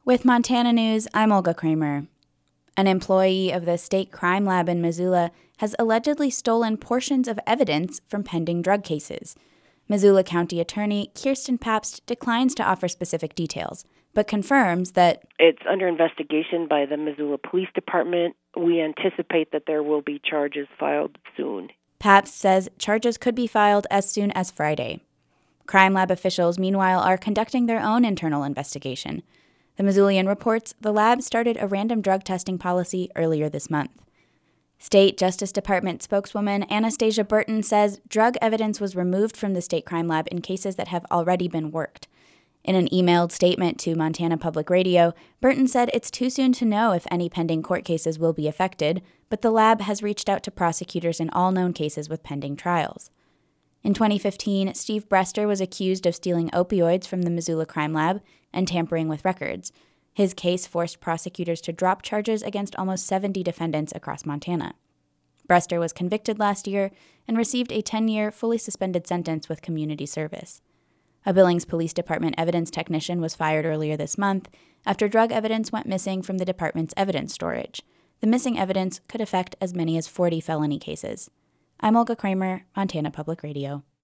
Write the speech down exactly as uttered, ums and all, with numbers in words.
With Montana News, I'm Olga Kramer. An employee of the state crime lab in Missoula has allegedly stolen portions of evidence from pending drug cases. Missoula County Attorney Kirsten Pabst declines to offer specific details, but confirms that it's under investigation by the Missoula Police Department. We anticipate that there will be charges filed soon. Pabst says charges could be filed as soon as Friday. Crime lab officials, meanwhile, are conducting their own internal investigation. The Missoulian reports the lab started a random drug testing policy earlier this month. State Justice Department spokeswoman Anastasia Burton says drug evidence was removed from the state crime lab in cases that have already been worked. In an emailed statement to Montana Public Radio, Burton said it's too soon to know if any pending court cases will be affected, but the lab has reached out to prosecutors in all known cases with pending trials. In twenty fifteen, Steve Brester was accused of stealing opioids from the Missoula Crime Lab and tampering with records. His case forced prosecutors to drop charges against almost seventy defendants across Montana. Brester was convicted last year and received a ten-year, fully suspended sentence with community service. A Billings Police Department evidence technician was fired earlier this month after drug evidence went missing from the department's evidence storage. The missing evidence could affect as many as forty felony cases. I'm Olga Kramer, Montana Public Radio.